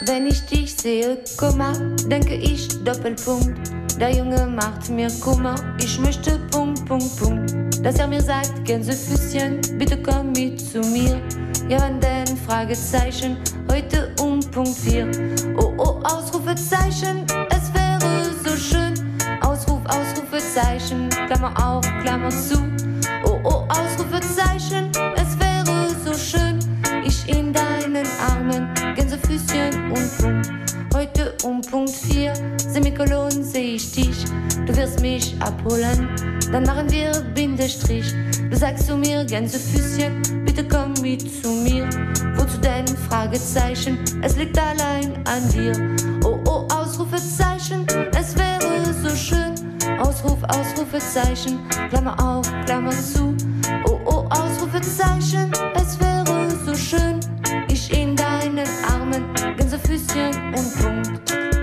Wenn ich dich sehe, Komma, denke ich Doppelpunkt. Der Junge macht mir Kummer, ich möchte Punkt, Punkt, Punkt. Dass mir sagt, Gänsefüßchen, bitte komm mit zu mir. Ja, wann denn? Fragezeichen, heute Punkt 4. Oh, oh, Ausrufezeichen, es wäre so schön. Ausruf, Ausrufezeichen, Klammer auf, Klammer zu. Oh, oh, Ausrufezeichen, es wäre so schön. Ich in deinen Armen, Gänsefüßchen und Punkt. Heute Punkt 4, Semikolon seh ich dich. Du wirst mich abholen, dann machen wir Bindestrich. Du sagst zu mir, Gänsefüßchen, bitte komm mit zu mir. Wozu denn? Fragezeichen, es liegt allein an dir. Oh, oh, Ausrufezeichen, es wäre so schön. Ausruf, Ausrufezeichen, Klammer auf, Klammer zu. Oh, oh, Ausrufezeichen, es wäre so schön. Ich in deinen Armen, Gänsefüßchen und Punkt.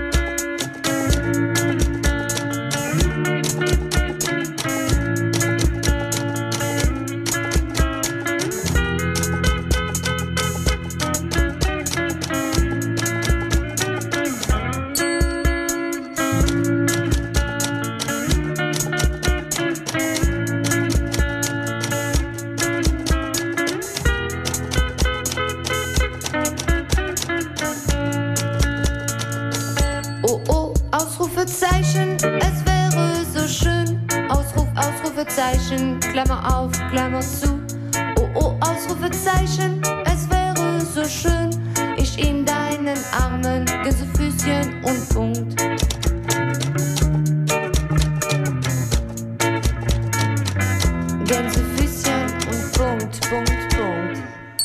Ausrufezeichen, es wäre so schön. Ausruf, Ausrufezeichen, Klammer auf, Klammer zu. Oh, oh, Ausrufezeichen, es wäre so schön. Ich in deinen Armen, Gänsefüßchen und Punkt. Gänsefüßchen und Punkt, Punkt, Punkt.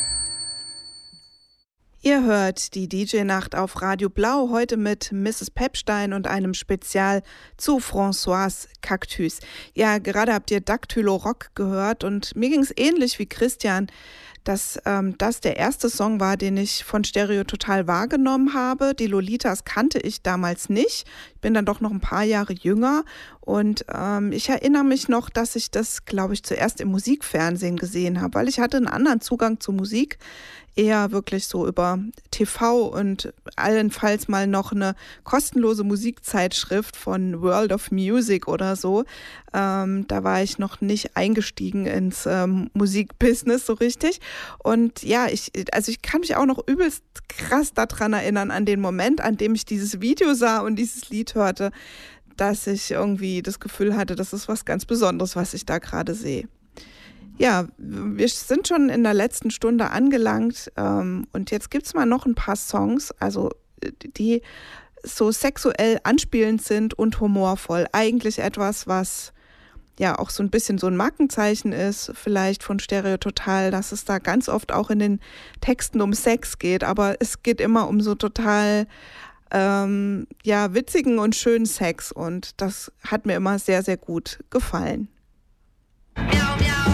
Ihr hört die DJ-Nacht auf Radio Blau, heute mit Mrs. Pepstein und einem Spezial zu Françoise Cactus. Ja, gerade habt ihr Dactylo Rock gehört und mir ging es ähnlich wie Christian, dass das der erste Song war, den ich von Stereo Total wahrgenommen habe. Die Lolitas kannte ich damals nicht. Ich bin dann doch noch ein paar Jahre jünger und ich erinnere mich noch, dass ich das, glaube ich, zuerst im Musikfernsehen gesehen habe, weil ich hatte einen anderen Zugang zur Musik. Eher wirklich so über TV und allenfalls mal noch eine kostenlose Musikzeitschrift von World of Music oder so. Da war ich noch nicht eingestiegen ins Musikbusiness so richtig. Und ja, ich kann mich auch noch übelst krass daran erinnern, an den Moment, an dem ich dieses Video sah und dieses Lied hörte, dass ich irgendwie das Gefühl hatte, das ist was ganz Besonderes, was ich da gerade sehe. Ja, wir sind schon in der letzten Stunde angelangt und jetzt gibt es mal noch ein paar Songs, also die so sexuell anspielend sind und humorvoll. Eigentlich etwas, was ja auch so ein bisschen so ein Markenzeichen ist, vielleicht von Stereo Total, dass es da ganz oft auch in den Texten um Sex geht, aber es geht immer um so total witzigen und schönen Sex und das hat mir immer sehr, sehr gut gefallen. Miau, miau.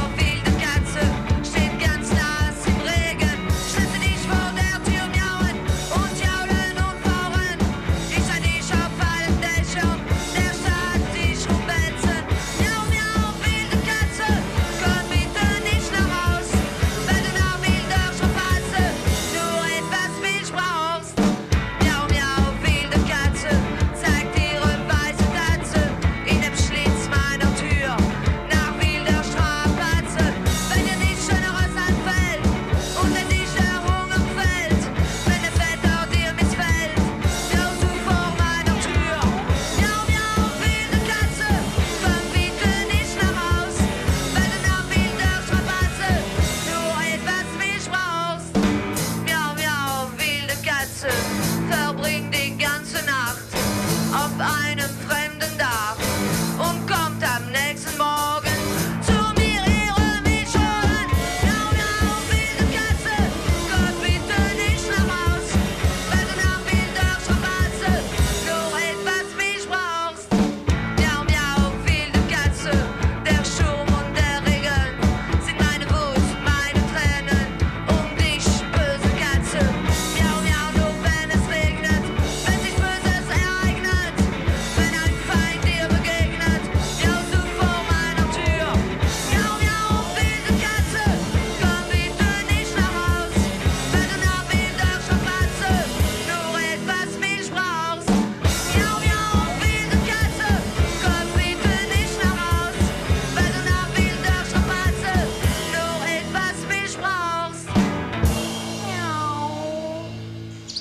Nach wilder Strapaze.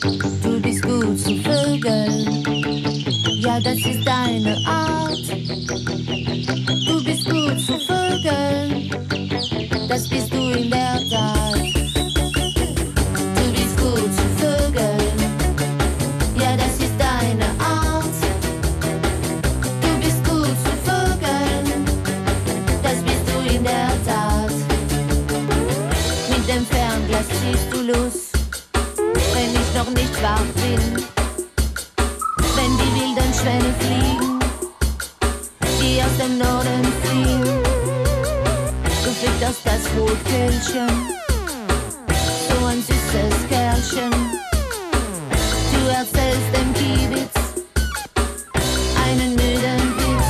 Du bist gut zu Vögeln, ja, das ist deine Art. Du bist gut zu Vögeln, das bist du in der Tat. Du bist gut zu Vögeln, ja, das ist deine Art. Du bist gut zu Vögeln, das bist du in der Tat. Mit dem Fernglas ziehst du los, wenn ich noch nicht wach bin. Wenn die wilden Schwäne fliegen, die aus dem Norden fliehen. Du fütterst das Rotkehlchen, so ein süßes Kerlchen. Du erzählst dem Kiebitz einen müden Witz.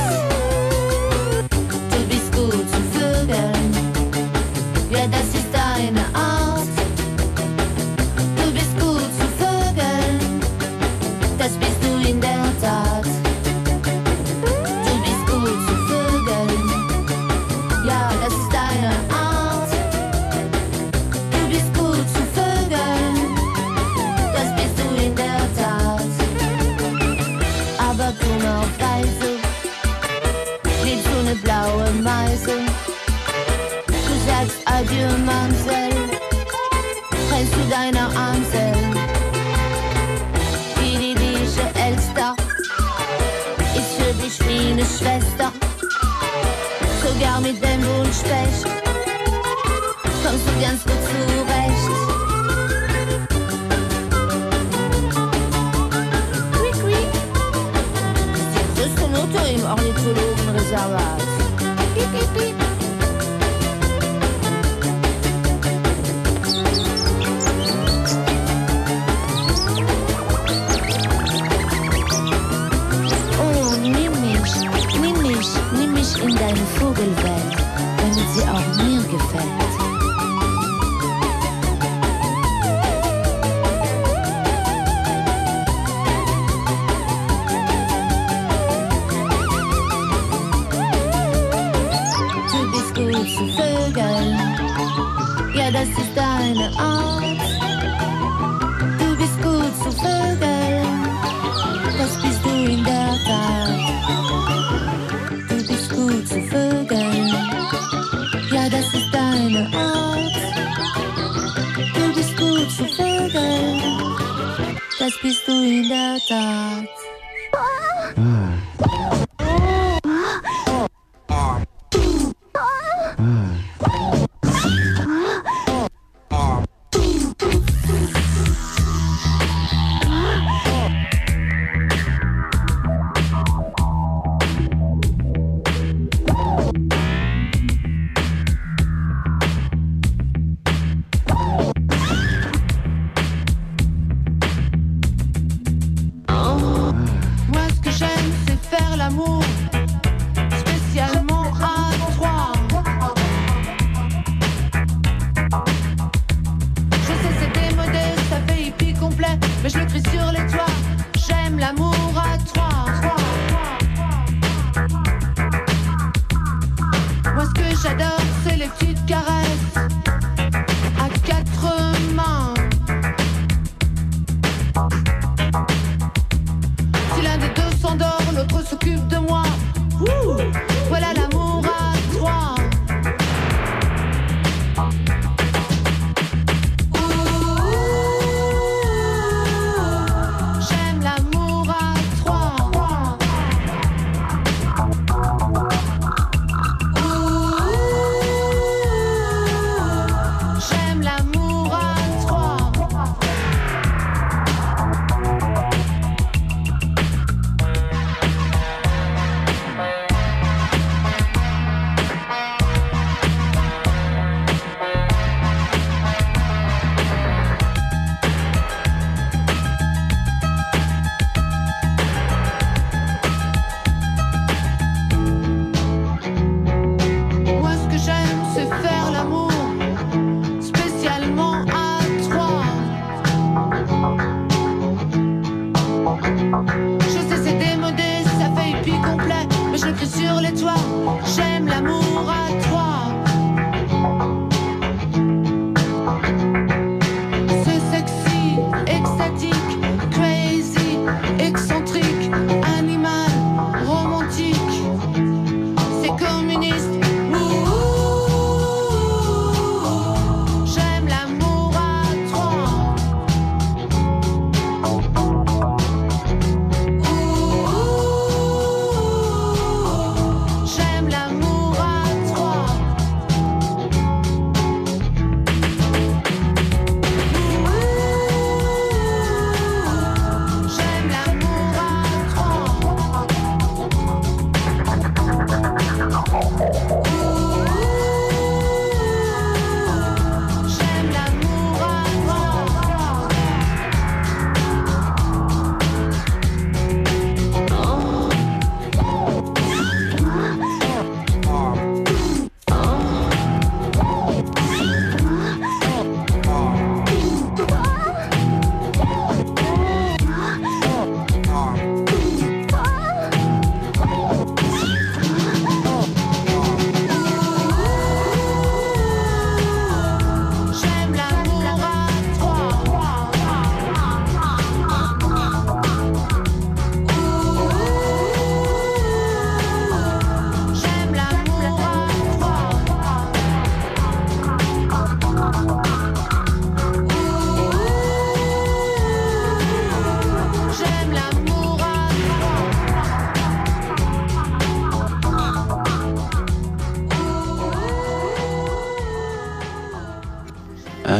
Du bist gut zu Vögeln, ja, das ist deine Art. Du bist gut zu Vögeln, das bist du in der Tat. Du bist gut zu Vögeln, ja, das ist deine Art. Du bist gut zu Vögeln, das bist du in der Tat. Aber komm auf Reise, liebst du ne blaue Meise. Du sagst Adieu, Mamsell, prellst du deiner Amsel. Elster ist für dich wie eine Schwester. Sogar mit dem Wunschspecht kommst du ganz gut zurecht. Das ist die größte Note im Ornithologenreservat. Piep, piep, piep. In deine Vogelwelt, damit sie auch mir gefällt. Du bist gut zu Vögeln, ja, das ist deine Art. Du bist gut zu Vögeln, das bist du in der Tat. Gut zu Vögeln, ja, das ist deine Art. Du bist gut zu Vögeln, das bist du in der Tat.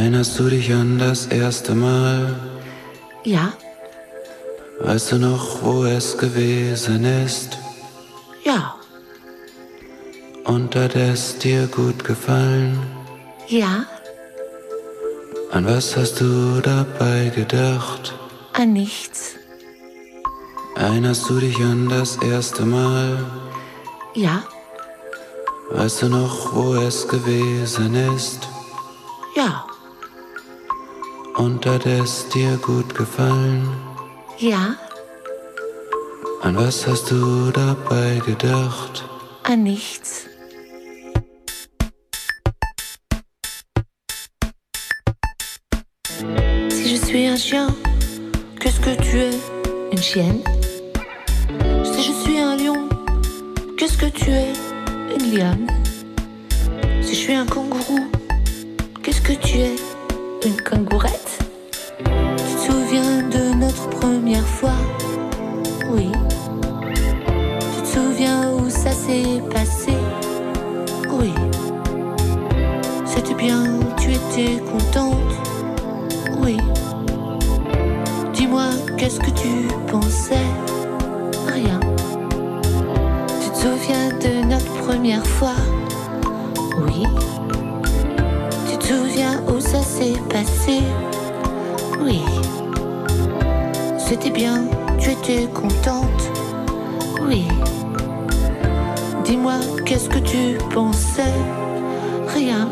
Erinnerst du dich an das erste Mal? Ja. Weißt du noch, wo es gewesen ist? Ja. Und hat es dir gut gefallen? Ja. An was hast du dabei gedacht? An nichts. Erinnerst du dich an das erste Mal? Ja. Weißt du noch, wo es gewesen ist? Ja. Und hat es dir gut gefallen? Ja. An was hast du dabei gedacht? An nichts. Si je suis un chien, qu'est-ce que tu es? Une chienne. Si je suis un lion, qu'est-ce que tu es? Une lionne. Si je suis un kangourou, qu'est-ce que tu es? Une kangourette. Tu te souviens de notre première fois? Oui. Tu te souviens où ça s'est passé? Oui. C'était bien, tu étais contente? Oui. Dis-moi, qu'est-ce que tu pensais? Rien. Tu te souviens de notre première fois? Oui. Tu te souviens où ça s'est passé? Oui. C'était bien, tu étais contente? Oui. Dis-moi, qu'est-ce que tu pensais? Rien.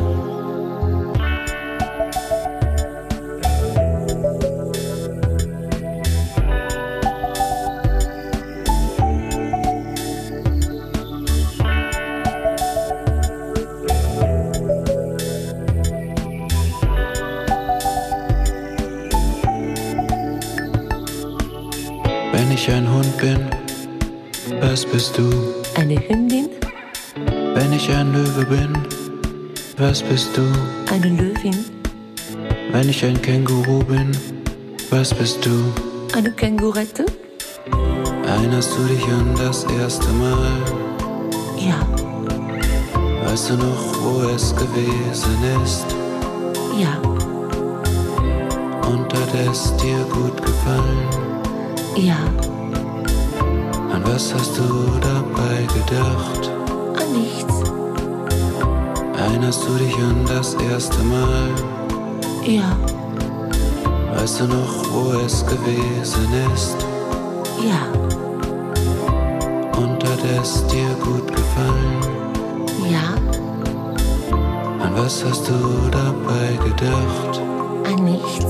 Wenn ich ein Hund bin, was bist du? Eine Hündin? Wenn ich ein Löwe bin, was bist du? Eine Löwin? Wenn ich ein Känguru bin, was bist du? Eine Kängurette? Erinnerst du dich an das erste Mal? Ja. Weißt du noch, wo es gewesen ist? Ja. Und hat es dir gut gefallen? Ja. An was hast du dabei gedacht? An nichts. Erinnerst du dich an das erste Mal? Ja. Weißt du noch, wo es gewesen ist? Ja. Und hat es dir gut gefallen? Ja. An was hast du dabei gedacht? An nichts.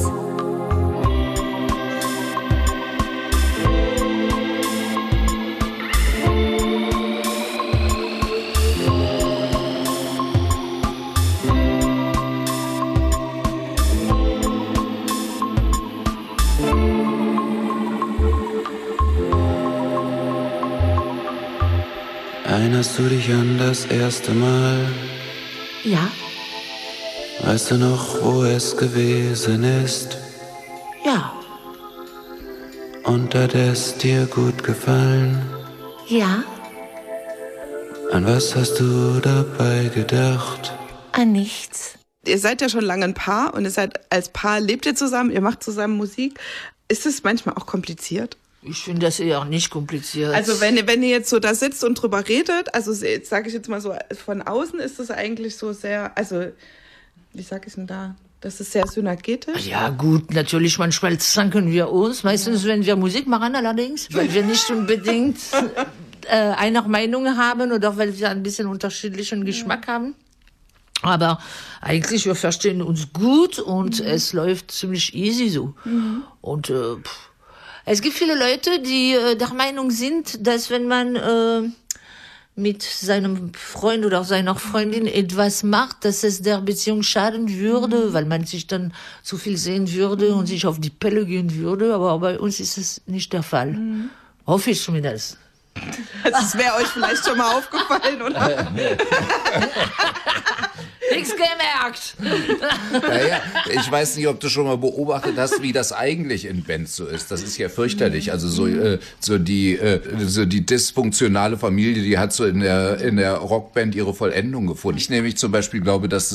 Erinnerst du dich an das erste Mal? Ja. Weißt du noch, wo es gewesen ist? Ja. Und hat es dir gut gefallen? Ja. An was hast du dabei gedacht? An nichts. Ihr seid ja schon lange ein Paar und ihr seid als Paar, lebt ihr zusammen, ihr macht zusammen Musik. Ist es manchmal auch kompliziert? Ich finde das eher nicht kompliziert. Also wenn ihr jetzt so da sitzt und drüber redet, also sage ich jetzt mal so, von außen ist das eigentlich so sehr, also wie sag ich denn da, das ist sehr synergetisch. Ja gut, natürlich manchmal zanken wir uns, meistens wenn wir Musik machen allerdings, weil wir nicht unbedingt einer Meinung haben oder weil wir ein bisschen unterschiedlichen Geschmack haben. Aber eigentlich, wir verstehen uns gut und es läuft ziemlich easy so. Und es gibt viele Leute, die der Meinung sind, dass wenn man mit seinem Freund oder seiner Freundin etwas macht, dass es der Beziehung schaden würde, weil man sich dann zu viel sehen würde und sich auf die Pelle gehen würde. Aber bei uns ist es nicht der Fall. Hoffe ich zumindest. Das wäre euch vielleicht schon mal aufgefallen, oder? Nichts gemerkt. Naja, ich weiß nicht, ob du schon mal beobachtet hast, wie das eigentlich in Bands so ist. Das ist ja fürchterlich. Also so die dysfunktionale Familie, die hat so in der Rockband ihre Vollendung gefunden. Ich nämlich zum Beispiel glaube, dass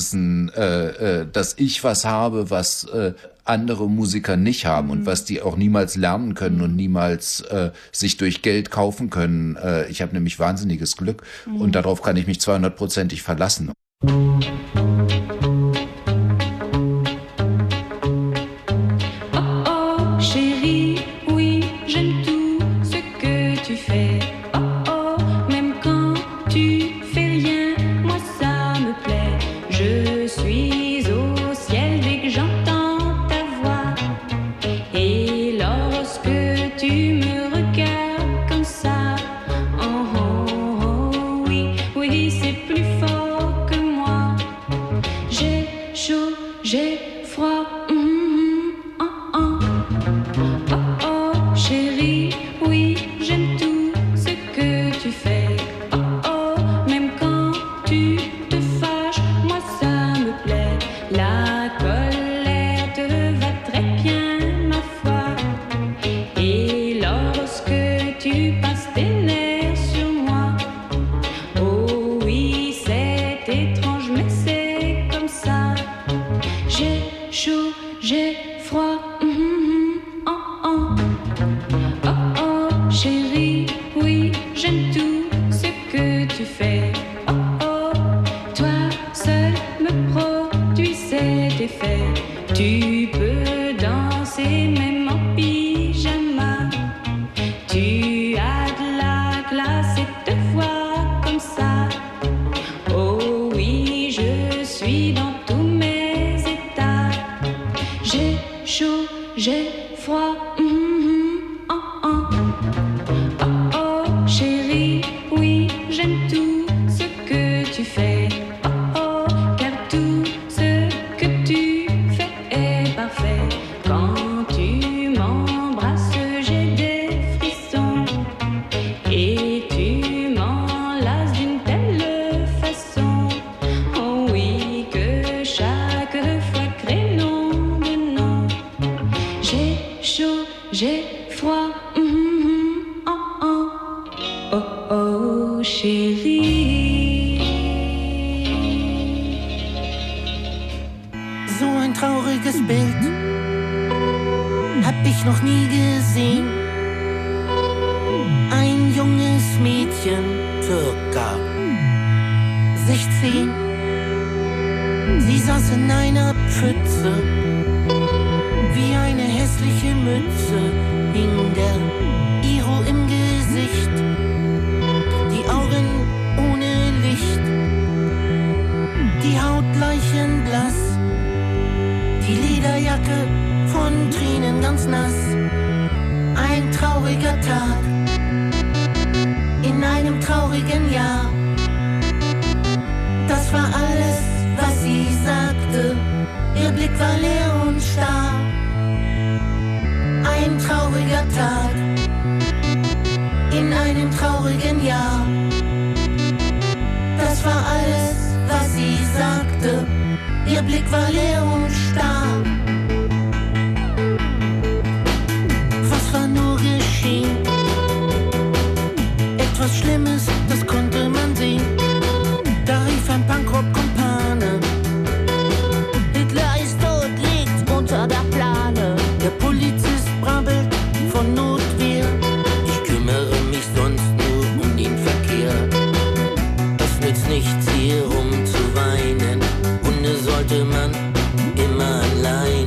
dass ich was habe, was andere Musiker nicht haben und was die auch niemals lernen können und niemals sich durch Geld kaufen können. Ich habe nämlich wahnsinniges Glück und darauf kann ich mich 200%ig verlassen. Nichts hier, um zu weinen. Hunde sollte man immer allein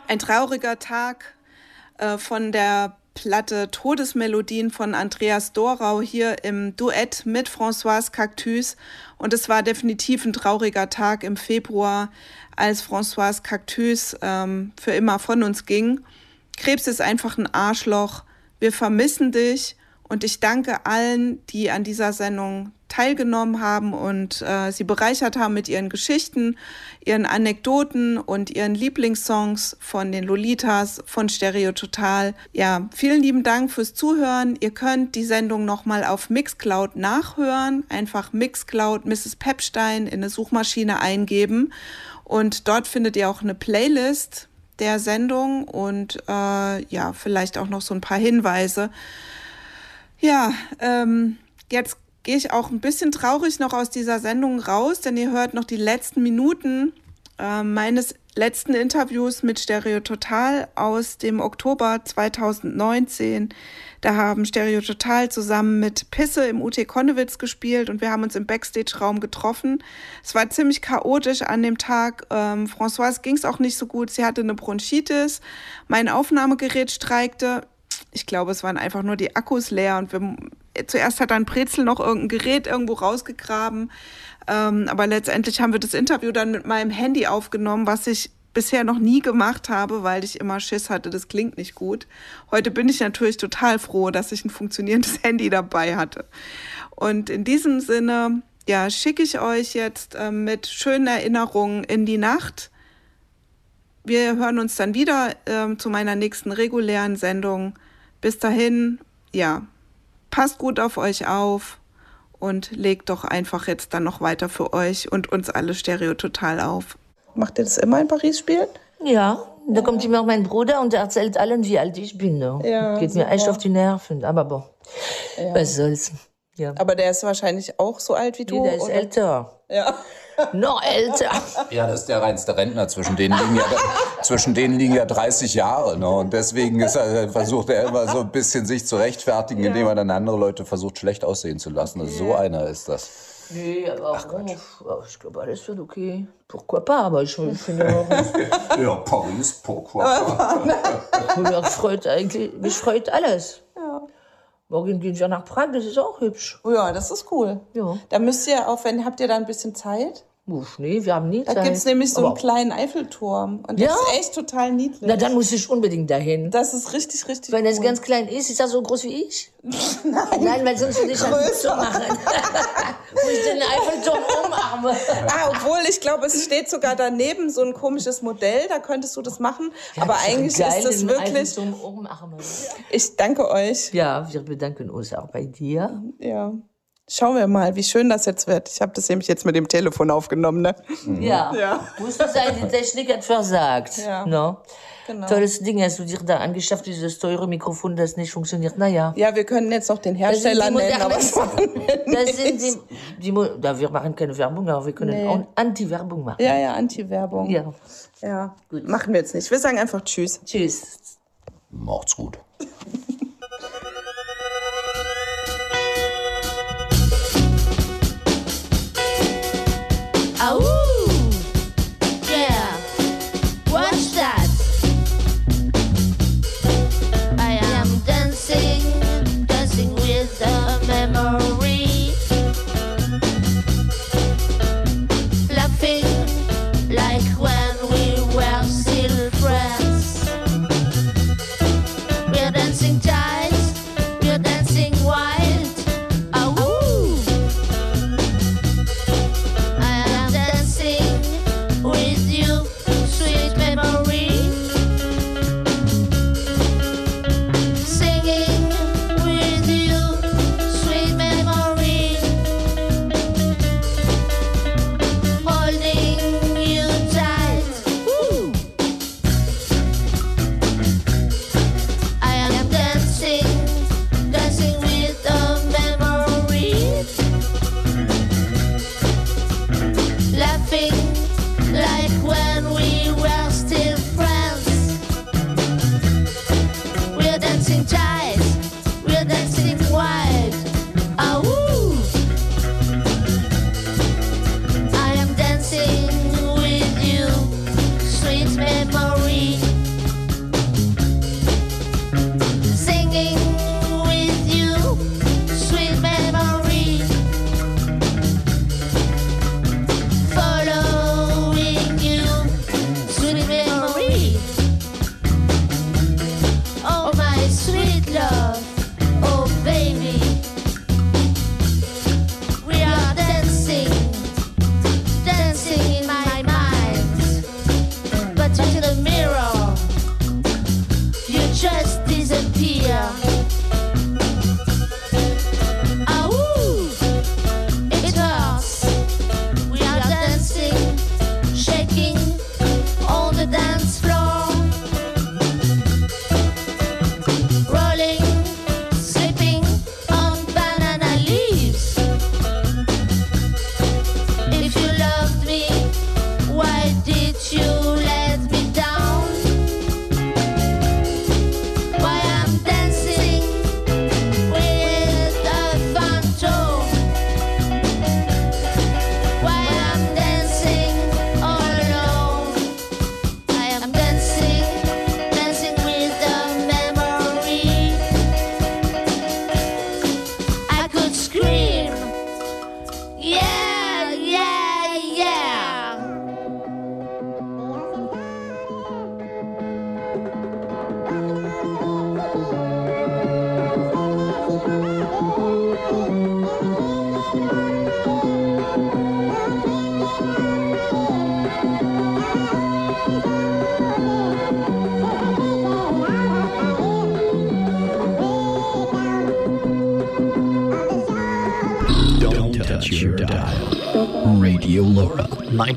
Ein trauriger Tag von der Platte Todesmelodien von Andreas Dorau hier im Duett mit Françoise Cactus. Und es war definitiv ein trauriger Tag im Februar, als Françoise Cactus für immer von uns ging. Krebs ist einfach ein Arschloch. Wir vermissen dich und ich danke allen, die an dieser Sendung teilgenommen haben und sie bereichert haben mit ihren Geschichten, ihren Anekdoten und ihren Lieblingssongs von den Lolitas, von Stereo Total. Ja, vielen lieben Dank fürs Zuhören. Ihr könnt die Sendung nochmal auf Mixcloud nachhören. Einfach Mixcloud Mrs. Pepstein in eine Suchmaschine eingeben und dort findet ihr auch eine Playlist der Sendung und ja, vielleicht auch noch so ein paar Hinweise. Ja, jetzt gehe ich auch ein bisschen traurig noch aus dieser Sendung raus, denn ihr hört noch die letzten Minuten meines letzten Interviews mit Stereo Total aus dem Oktober 2019. Da haben Stereo Total zusammen mit Pisse im UT Konnewitz gespielt und wir haben uns im Backstage-Raum getroffen. Es war ziemlich chaotisch an dem Tag. Françoise ging es auch nicht so gut. Sie hatte eine Bronchitis. Mein Aufnahmegerät streikte. Ich glaube, es waren einfach nur die Akkus leer und zuerst hat dann Brezel noch irgendein Gerät irgendwo rausgegraben, aber letztendlich haben wir das Interview dann mit meinem Handy aufgenommen, was ich bisher noch nie gemacht habe, weil ich immer Schiss hatte, das klingt nicht gut. Heute bin ich natürlich total froh, dass ich ein funktionierendes Handy dabei hatte. Und in diesem Sinne, ja, schicke ich euch jetzt mit schönen Erinnerungen in die Nacht. Wir hören uns dann wieder zu meiner nächsten regulären Sendung. Bis dahin, ja, passt gut auf euch auf und legt doch einfach jetzt dann noch weiter für euch und uns alle Stereo Total auf. Macht ihr das immer in Paris spielen? Ja, da kommt immer mein Bruder und erzählt allen, wie alt ich bin. Ne? Ja, geht mir echt auf die Nerven, aber bon, was soll's. Ja. Aber der ist wahrscheinlich auch so alt wie du? Nee, der ist älter. Ja. Noch älter. Ja, das ist der reinste Rentner. Zwischen denen liegen ja 30 Jahre. Ne? Und deswegen versucht er immer so ein bisschen sich zu rechtfertigen, indem er dann andere Leute versucht, schlecht aussehen zu lassen. Also so einer ist das. Nee, aber ich glaube, alles wird okay. Pourquoi pas, aber ich finde auch... Ja, Paris, pourquoi pas. Mich freut alles. Ja. Morgen gehen wir nach Prag, das ist auch hübsch. Ja, das ist cool. Ja. Da müsst ihr auch, habt ihr da ein bisschen Zeit? Nee, wir haben nie Zeit. Da gibt es nämlich so einen kleinen Eiffelturm. Und das ist echt total niedlich. Na, dann muss ich unbedingt dahin. Das ist richtig, richtig Wenn es ganz klein ist er so groß wie ich? Nein, weil sonst würde ich das nicht so machen. Muss ich den Eiffelturm umarmen. Obwohl, ich glaube, es steht sogar daneben so ein komisches Modell. Da könntest du das machen. Ja, aber eigentlich ist das wirklich... Ich danke euch. Ja, wir bedanken uns auch bei dir. Ja. Schauen wir mal, wie schön das jetzt wird. Ich habe das nämlich jetzt mit dem Telefon aufgenommen, ne? Ja. Musste sein, die Technik hat versagt. Ja. No? Genau. Tolles Ding hast du dir da angeschafft, dieses teure Mikrofon, das nicht funktioniert. Naja. Ja, wir können jetzt noch den Hersteller nennen, aber das machen wir machen keine Werbung, aber wir können auch Anti-Werbung machen. Ja, Anti-Werbung. Ja. Gut. Machen wir jetzt nicht. Wir sagen einfach Tschüss. Tschüss. Macht's gut. Au! Yeah! Watch that! I am dancing with a memory. Laughing like when we were still friends. We're dancing tight, we're dancing wild. Au! With you, sweet memory, singing with you, sweet memory, holding you tight. Woo. I am dancing with a memory, laughing like when we were still friends. We're dancing tight, we're dancing wild. Woo. I am dancing with you, sweet memory. Europa.